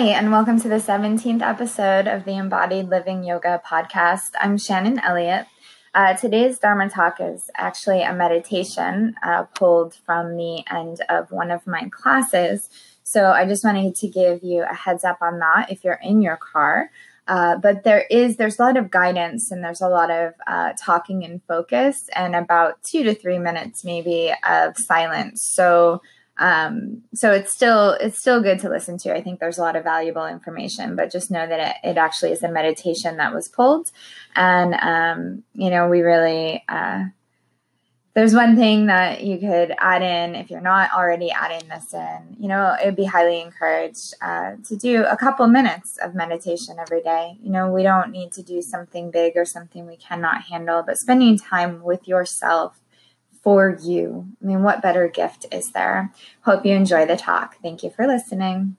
and welcome to the 17th episode of the Embodied Living Yoga podcast. I'm Shannon Elliott. Today's Dharma talk is actually a meditation pulled from the end of one of my classes. So I just wanted to give you a heads up on that if you're in your car. But there's a lot of guidance and there's a lot of talking and focus and about 2 to 3 minutes maybe of silence. So it's still good to listen to. I think there's a lot of valuable information, but just know that it actually is a meditation that was pulled. And, we really, there's one thing that you could add in if you're not already adding this in, it'd be highly encouraged to do a couple minutes of meditation every day. We don't need to do something big or something we cannot handle, but spending time with yourself for you. I mean, what better gift is there? Hope you enjoy the talk. Thank you for listening.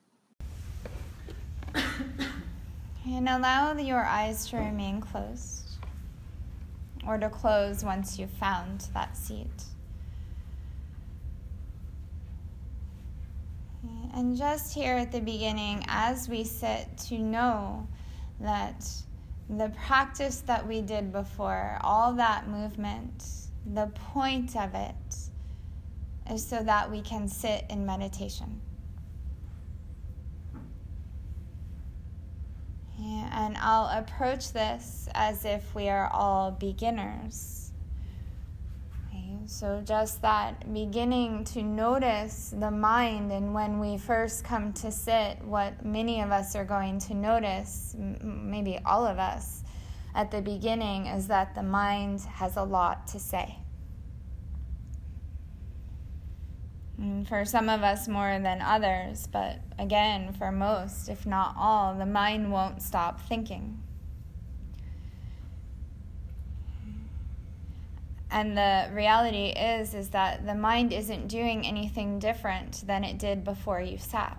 And allow your eyes to remain closed, or to close once you've found that seat. And just here at the beginning, as we sit, to know that the practice that we did before, all that movement, the point of it is so that we can sit in meditation. And I'll approach this as if we are all beginners. Okay, so just that beginning to notice the mind, and when we first come to sit, what many of us are going to notice, maybe all of us, at the beginning is that the mind has a lot to say. And for some of us more than others, but again, for most, if not all, the mind won't stop thinking. And the reality is that the mind isn't doing anything different than it did before you sat.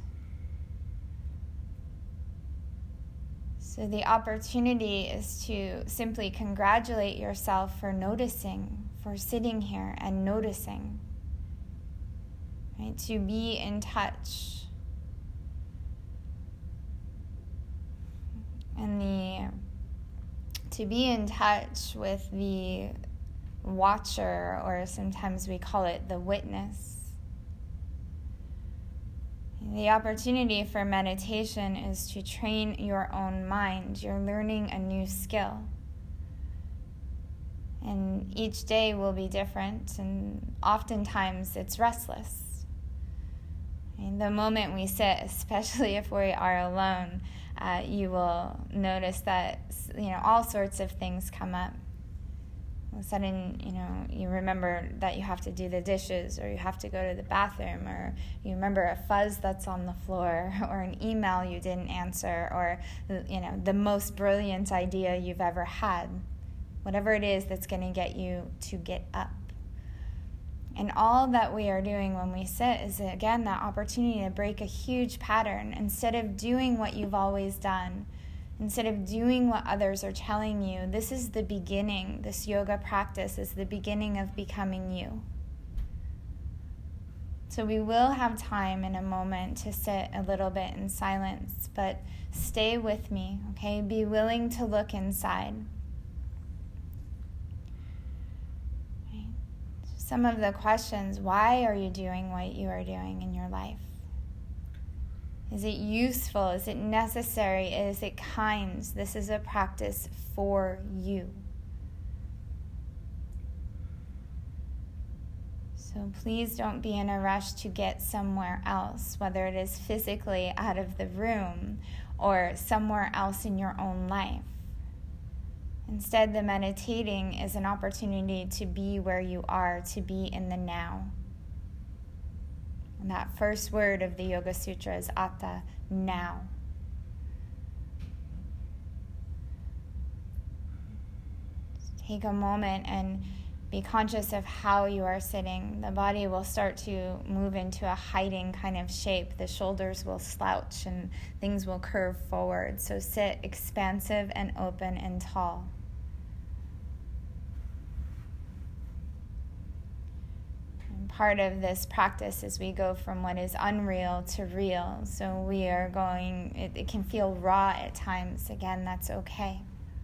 So the opportunity is to simply congratulate yourself for noticing, for sitting here and noticing, right? To be in touch. And to be in touch with the watcher, or sometimes we call it the witness. The opportunity for meditation is to train your own mind. You're learning a new skill. And each day will be different, and oftentimes it's restless. And the moment we sit, especially if we are alone, you will notice that all sorts of things come up. All of a sudden, you remember that you have to do the dishes, or you have to go to the bathroom, or you remember a fuzz that's on the floor, or an email you didn't answer, or, the most brilliant idea you've ever had. Whatever it is that's going to get you to get up. And all that we are doing when we sit is, again, that opportunity to break a huge pattern. Instead of doing what you've always done, instead of doing what others are telling you, this is the beginning. This yoga practice is the beginning of becoming you. So we will have time in a moment to sit a little bit in silence, but stay with me, okay? Be willing to look inside. Right? Some of the questions: why are you doing what you are doing in your life? Is it useful? Is it necessary? Is it kind? This is a practice for you. So please don't be in a rush to get somewhere else, whether it is physically out of the room or somewhere else in your own life. Instead, the meditating is an opportunity to be where you are, to be in the now. And that first word of the Yoga Sutra is Atta, now. Take a moment and be conscious of how you are sitting. The body will start to move into a hiding kind of shape. The shoulders will slouch and things will curve forward. So sit expansive and open and tall. part of this practice is we go from what is unreal to real. So we are going, it can feel raw at times. Again, that's okay.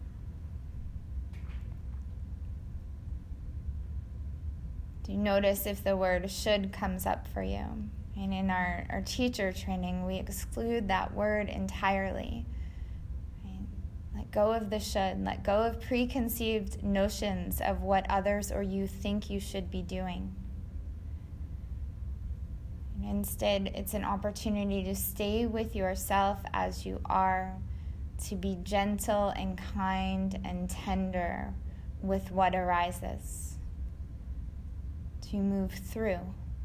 Do you notice if the word should comes up for you? And in our teacher training, we exclude that word entirely. Right? Let go of the should. Let go of preconceived notions of what others or you think you should be doing. And instead, it's an opportunity to stay with yourself as you are, to be gentle and kind and tender with what arises, to move through.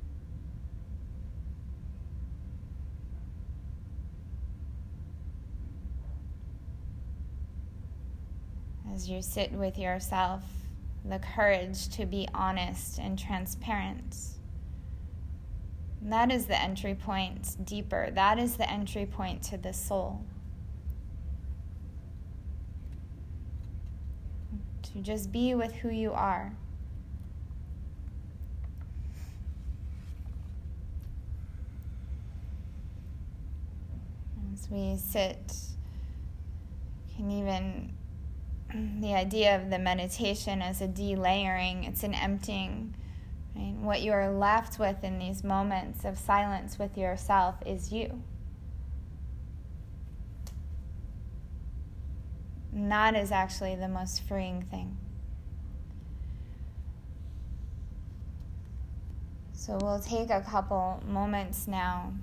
As you sit with yourself, the courage to be honest and transparent. And that is the entry point deeper. That is the entry point to the soul. To just be with who you are. As we sit, can even the idea of the meditation as a delayering, it's an emptying. Right? What you are left with in these moments of silence with yourself is you. And that is actually the most freeing thing. So we'll take a couple moments now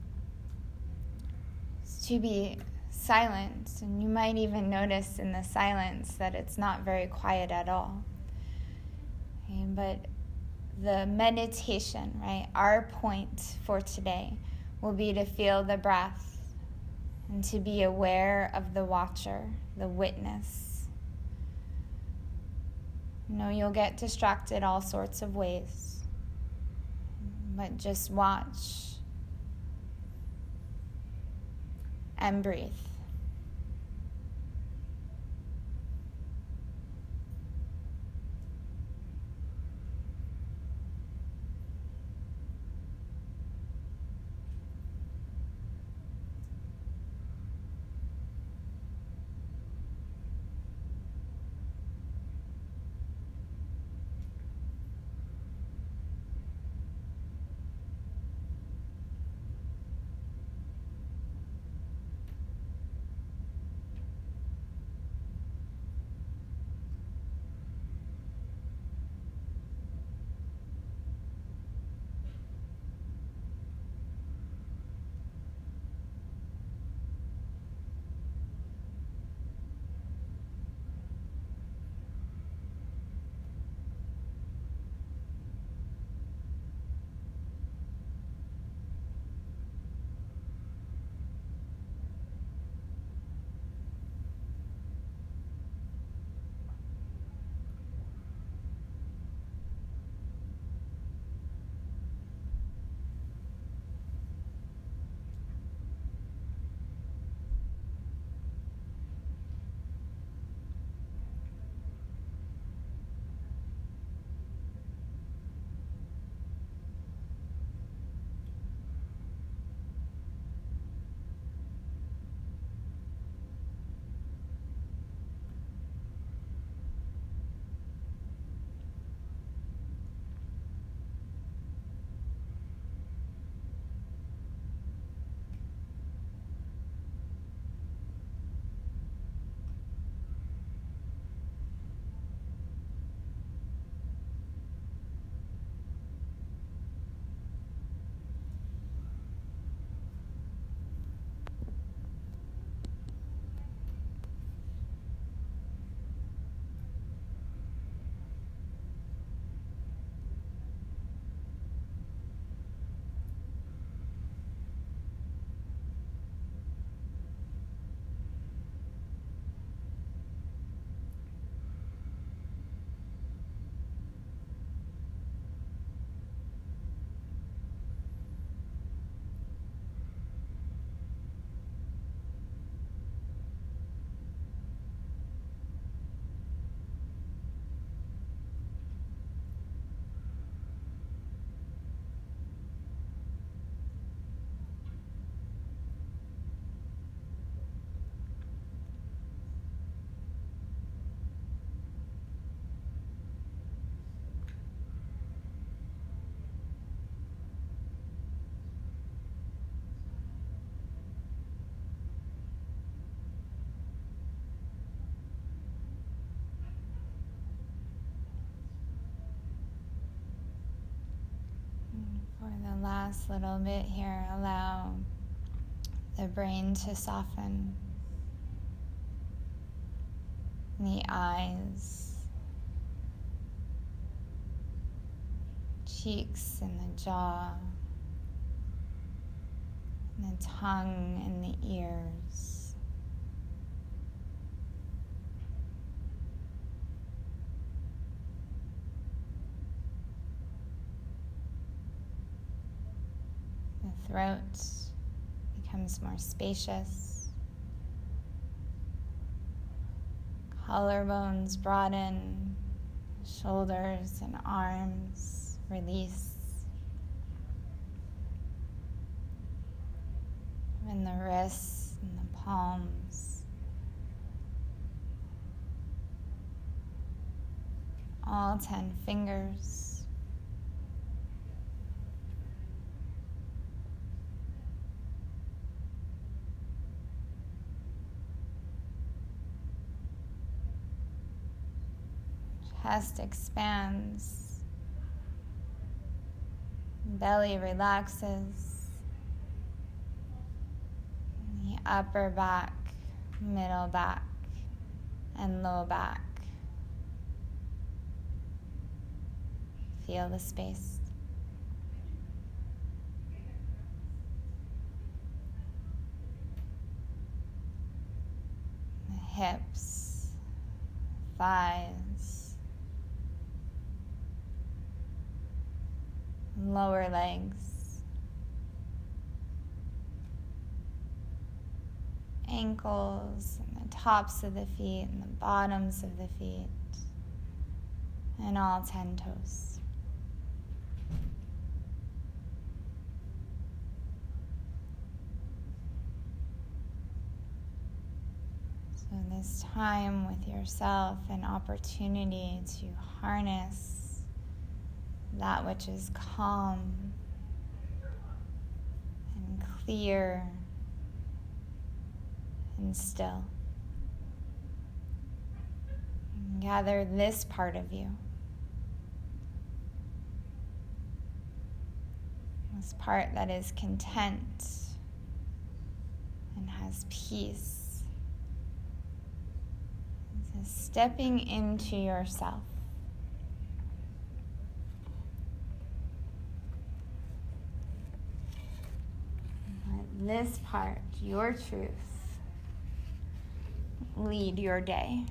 to be silent, and you might even notice in the silence that it's not very quiet at all. Okay, but the meditation, right, our point for today will be to feel the breath and to be aware of the watcher, the witness. You know, you'll get distracted all sorts of ways, but just watch and breathe. last little bit here, allow the brain to soften, the eyes, cheeks and the jaw, and the tongue and the ears. The throat becomes more spacious. Collarbones broaden, shoulders and arms release. And the wrists and the palms. All 10 fingers. Chest expands, belly relaxes, the upper back, middle back, and low back. Feel the space. The hips, thighs, lower legs, ankles, and the tops of the feet and the bottoms of the feet, and all 10 toes. So this time with yourself, an opportunity to harness that which is calm and clear and still. And gather this part of you, this part that is content and has peace. This is stepping into yourself. This part, your truth, lead your day.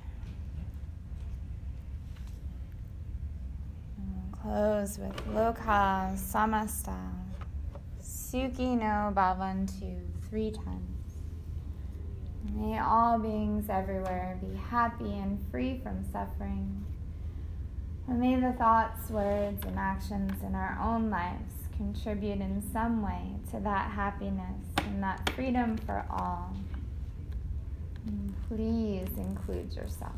And we'll close with Loka Samasta, Sukhi no Bhavantu 3 times. May all beings everywhere be happy and free from suffering. And may the thoughts, words, and actions in our own lives contribute in some way to that happiness and that freedom for all. And please include yourself.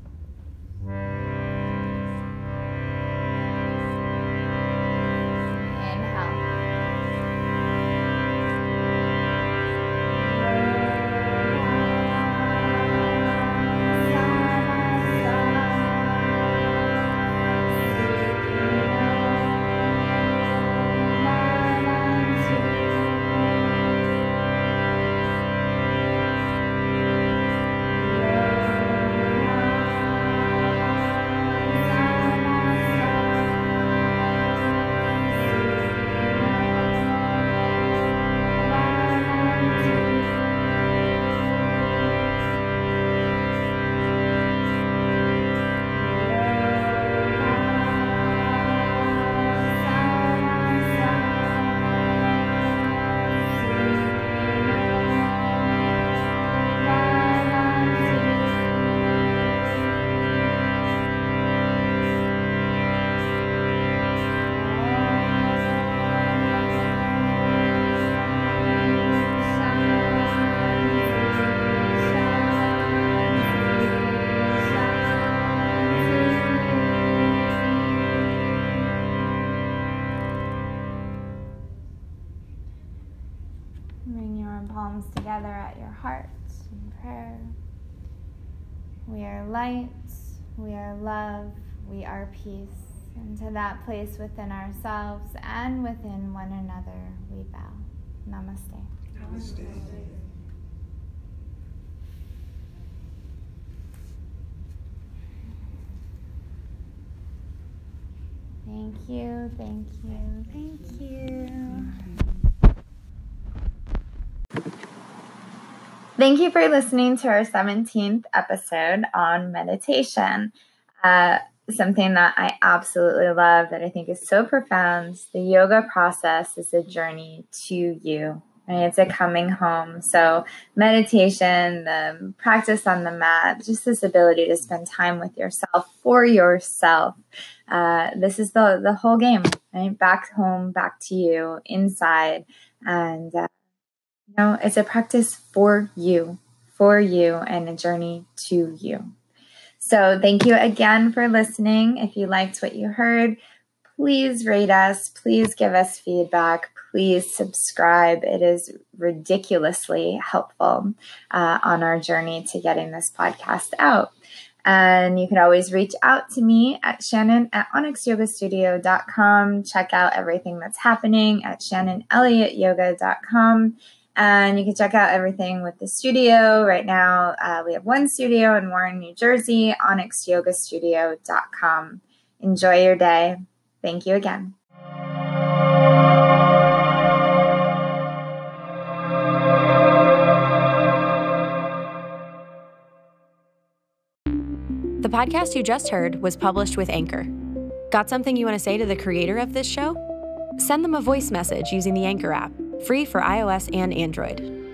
Palms together at your heart in prayer. We are light, we are love, we are peace, And to that place within ourselves and within one another, we bow. Namaste. Namaste. Thank you, thank you, thank you. Thank you for listening to our 17th episode on meditation. Something that I absolutely love, that I think is so profound. The yoga process is a journey to you, right? It's a coming home. So meditation, the practice on the mat, just this ability to spend time with yourself, for yourself. This is the whole game, right? Back home, back to you, inside. And, it's a practice for you, and a journey to you. So thank you again for listening. If you liked what you heard, please rate us. Please give us feedback. Please subscribe. It is ridiculously helpful on our journey to getting this podcast out. And you can always reach out to me at Shannon@onyxyogastudio.com. Check out everything that's happening at ShannonElliottYoga.com. And you can check out everything with the studio. Right now, we have one studio in Warren, New Jersey, onyxyogastudio.com. Enjoy your day. Thank you again. The podcast you just heard was published with Anchor. Got something you want to say to the creator of this show? Send them a voice message using the Anchor app, free for iOS and Android.